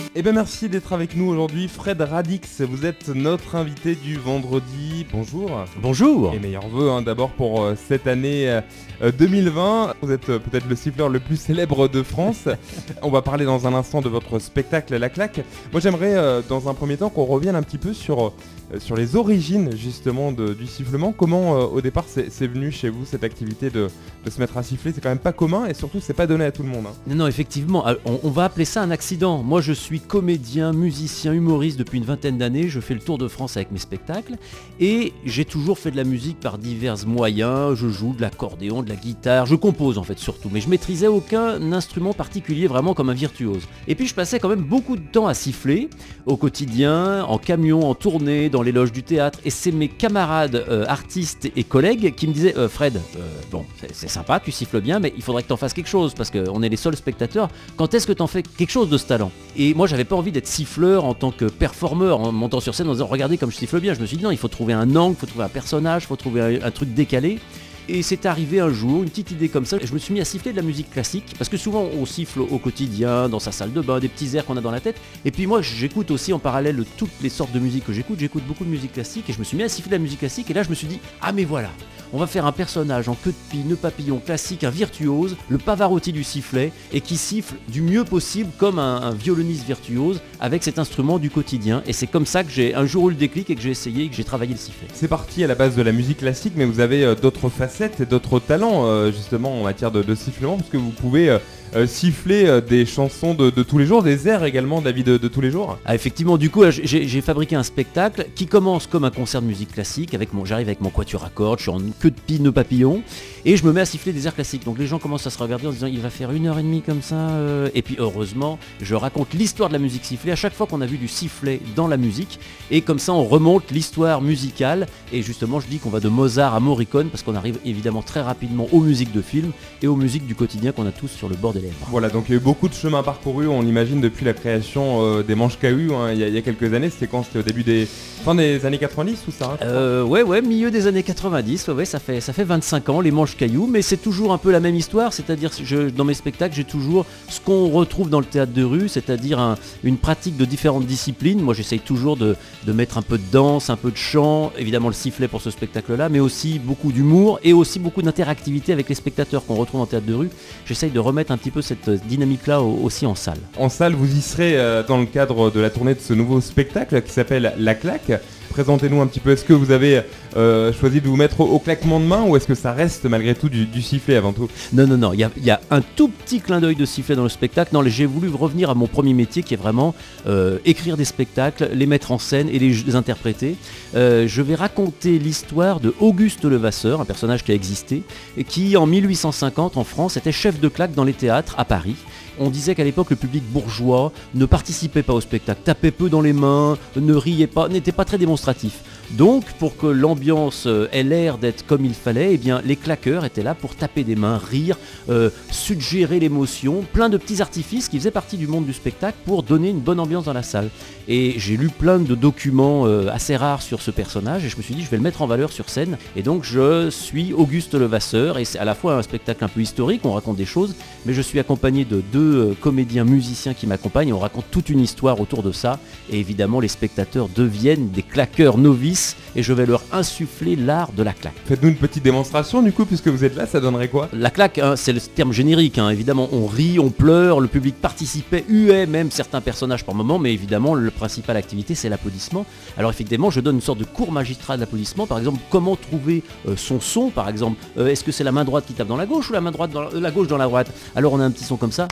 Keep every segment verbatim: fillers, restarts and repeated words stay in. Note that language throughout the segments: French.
Eh bien merci d'être avec nous aujourd'hui, Fred Radix, vous êtes notre invité du vendredi, bonjour. Bonjour. Et meilleurs vœux hein, d'abord pour euh, cette année euh, deux mille vingt, vous êtes euh, peut-être le siffleur le plus célèbre de France. On va parler dans un instant de votre spectacle La Claque. Moi j'aimerais euh, dans un premier temps qu'on revienne un petit peu sur, euh, sur les origines justement de, du sifflement. Comment euh, au départ c'est, c'est venu chez vous cette activité de, de se mettre à siffler, c'est quand même pas commun et surtout c'est pas donné à tout le monde. Hein. Non, non, effectivement, on, on va appeler ça un accident. Moi je suis comédien, musicien, humoriste depuis une vingtaine d'années, je fais le tour de France avec mes spectacles et j'ai toujours fait de la musique par divers moyens, je joue de l'accordéon, de la guitare, je compose en fait surtout, mais je maîtrisais aucun instrument particulier vraiment comme un virtuose. Et puis je passais quand même beaucoup de temps à siffler au quotidien, en camion, en tournée, dans les loges du théâtre et c'est mes camarades euh, artistes et collègues qui me disaient euh, Fred, euh, bon c'est, c'est sympa, tu siffles bien mais il faudrait que t'en fasses quelque chose parce qu'on est les seuls spectateurs, quand est-ce que t'en fais quelque chose de ce talent? Et moi j'avais pas envie d'être siffleur en tant que performeur en montant sur scène en disant regardez comme je siffle bien. Je me suis dit non, il faut trouver un angle, il faut trouver un personnage, il faut trouver un, un truc décalé. Et c'est arrivé un jour, une petite idée comme ça, et je me suis mis à siffler de la musique classique, parce que souvent on siffle au quotidien, dans sa salle de bain, des petits airs qu'on a dans la tête, et puis moi j'écoute aussi en parallèle toutes les sortes de musique que j'écoute, j'écoute beaucoup de musique classique, et je me suis mis à siffler de la musique classique, et là je me suis dit, ah mais voilà, on va faire un personnage en queue de pie, nœud papillon classique, un virtuose, le Pavarotti du sifflet, et qui siffle du mieux possible comme un, un violoniste virtuose, avec cet instrument du quotidien, et c'est comme ça que j'ai un jour eu le déclic, et que j'ai essayé, et que j'ai travaillé le sifflet. C'est parti à la base de la musique classique, mais vous avez euh, d'autres facettes et d'autres talents euh, justement en matière de, de sifflement, parce que vous pouvez euh, euh, siffler euh, des chansons de, de tous les jours, des airs également de la vie de, de tous les jours. Ah, effectivement, du coup, j'ai, j'ai fabriqué un spectacle qui commence comme un concert de musique classique, avec mon, j'arrive avec mon quatuor à cordes, je suis en queue de pie, nœud papillon, et je me mets à siffler des airs classiques. Donc les gens commencent à se regarder en disant il va faire une heure et demie comme ça, euh... et puis heureusement, je raconte l'histoire de la musique sifflée à chaque fois qu'on a vu du sifflet dans la musique, et comme ça on remonte l'histoire musicale, et justement je dis qu'on va de Mozart à Morricone, parce qu'on arrive évidemment très rapidement aux musiques de films et aux musiques du quotidien qu'on a tous sur le bord des lèvres. Voilà, donc il y a eu beaucoup de chemin parcouru, on imagine, depuis la création euh, des manches cahuts, hein, il, y a, il y a quelques années. C'était quand? C'était au début des... fin des années quatre-vingt-dix ou ça hein, euh, Ouais, ouais, milieu des années quatre-vingt-dix, ouais, ouais, ça fait, ça fait vingt-cinq ans, les manches cailloux, mais c'est toujours un peu la même histoire, c'est-à-dire je, dans mes spectacles, j'ai toujours ce qu'on retrouve dans le théâtre de rue, c'est-à-dire un, une pratique de différentes disciplines. Moi j'essaye toujours de, de mettre un peu de danse, un peu de chant, évidemment le sifflet pour ce spectacle-là, mais aussi beaucoup d'humour et aussi beaucoup d'interactivité avec les spectateurs qu'on retrouve en théâtre de rue. J'essaye de remettre un petit peu cette dynamique-là aussi en salle. En salle, vous y serez euh, dans le cadre de la tournée de ce nouveau spectacle qui s'appelle La Claque. Présentez-nous un petit peu, est-ce que vous avez euh, choisi de vous mettre au, au claquement de main ou est-ce que ça reste malgré tout du, du sifflet avant tout? Non, non, non, il y, y a un tout petit clin d'œil de sifflet dans le spectacle. Non, j'ai voulu revenir à mon premier métier qui est vraiment euh, écrire des spectacles, les mettre en scène et les, les interpréter. Euh, je vais raconter l'histoire de Auguste Levasseur, un personnage qui a existé, et qui en mille huit cent cinquante en France était chef de claque dans les théâtres à Paris. On disait qu'à l'époque, le public bourgeois ne participait pas au spectacle, tapait peu dans les mains, ne riait pas, n'était pas très démonstratif. Donc, pour que l'ambiance ait l'air d'être comme il fallait, eh bien, les claqueurs étaient là pour taper des mains, rire, euh, suggérer l'émotion, plein de petits artifices qui faisaient partie du monde du spectacle pour donner une bonne ambiance dans la salle. Et j'ai lu plein de documents euh, assez rares sur ce personnage et je me suis dit, je vais le mettre en valeur sur scène. Et donc, je suis Auguste Levasseur et c'est à la fois un spectacle un peu historique, on raconte des choses, mais je suis accompagné de deux euh, comédiens musiciens qui m'accompagnent et on raconte toute une histoire autour de ça. Et évidemment, les spectateurs deviennent des claqueurs novices et je vais leur insuffler l'art de la claque. Faites-nous une petite démonstration du coup, puisque vous êtes là, ça donnerait quoi? La claque, hein, c'est le terme générique, hein. Évidemment on rit, on pleure, le public participait, huait même certains personnages par moment, mais évidemment la principale activité c'est l'applaudissement. Alors effectivement je donne une sorte de cours magistral d'applaudissement, par exemple comment trouver euh, son son, par exemple, euh, est-ce que c'est la main droite qui tape dans la gauche ou la main droite dans la, euh, la gauche dans la droite? Alors on a un petit son comme ça.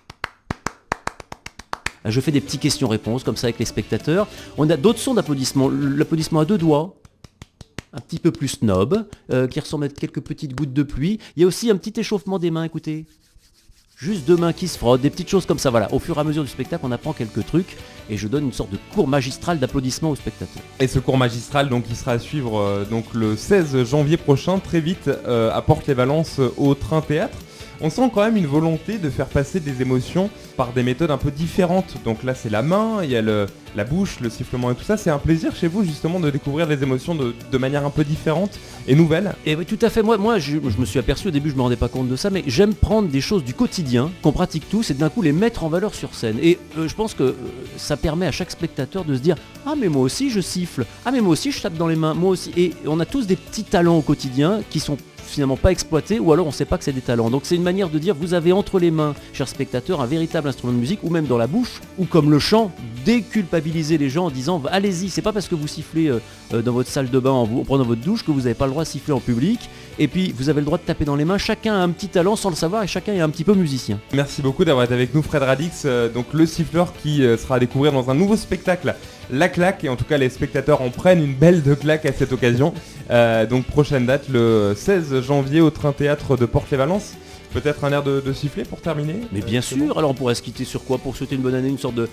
Je fais des petits questions-réponses comme ça avec les spectateurs. On a d'autres sons d'applaudissement. L'applaudissement à deux doigts, un petit peu plus snob, euh, qui ressemble à quelques petites gouttes de pluie. Il y a aussi un petit échauffement des mains, écoutez. Juste deux mains qui se frottent, des petites choses comme ça. Voilà. Au fur et à mesure du spectacle, on apprend quelques trucs et je donne une sorte de cours magistral d'applaudissement aux spectateurs. Et ce cours magistral, donc, il sera à suivre euh, donc, le seize janvier prochain, très vite, euh, à Porte-les-Valences, au Train Théâtre. On sent quand même une volonté de faire passer des émotions par des méthodes un peu différentes. Donc là c'est la main, il y a le, la bouche, le sifflement et tout ça. C'est un plaisir chez vous justement de découvrir les émotions de, de manière un peu différente et nouvelle. Et oui, tout à fait. Moi, moi je, je me suis aperçu au début, je me rendais pas compte de ça, mais j'aime prendre des choses du quotidien qu'on pratique tous et d'un coup les mettre en valeur sur scène. Et euh, je pense que euh, ça permet à chaque spectateur de se dire ah mais moi aussi je siffle, ah mais moi aussi je tape dans les mains, moi aussi. Et on a tous des petits talents au quotidien qui sont finalement pas exploités, ou alors on sait pas que c'est des talents. Donc c'est une manière de dire vous avez entre les mains, chers spectateurs, un véritable instrument de musique, ou même dans la bouche, ou comme le chant, déculpabiliser les gens en disant allez-y, c'est pas parce que vous sifflez euh, dans votre salle de bain en, vous, en prenant votre douche que vous n'avez pas le droit de siffler en public. Et puis vous avez le droit de taper dans les mains, chacun a un petit talent sans le savoir et chacun est un petit peu musicien. Merci beaucoup d'avoir été avec nous Fred Radix, euh, donc le siffleur qui euh, sera à découvrir dans un nouveau spectacle, La Claque, et en tout cas les spectateurs en prennent une belle de claque à cette occasion. Euh, donc prochaine date le seize janvier au Train Théâtre de Port-les-Valence. Peut-être un air de, de sifflet pour terminer. Mais bien euh, sûr, alors on pourrait se quitter sur quoi pour souhaiter une bonne année, une sorte de...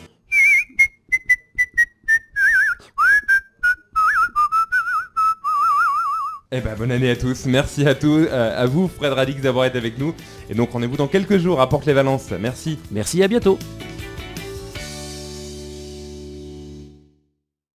Eh ben bonne année à tous, merci à tous, euh, à vous Fred Radix d'avoir été avec nous. Et donc rendez-vous dans quelques jours à Port-les-Valence. Merci. Merci, à bientôt.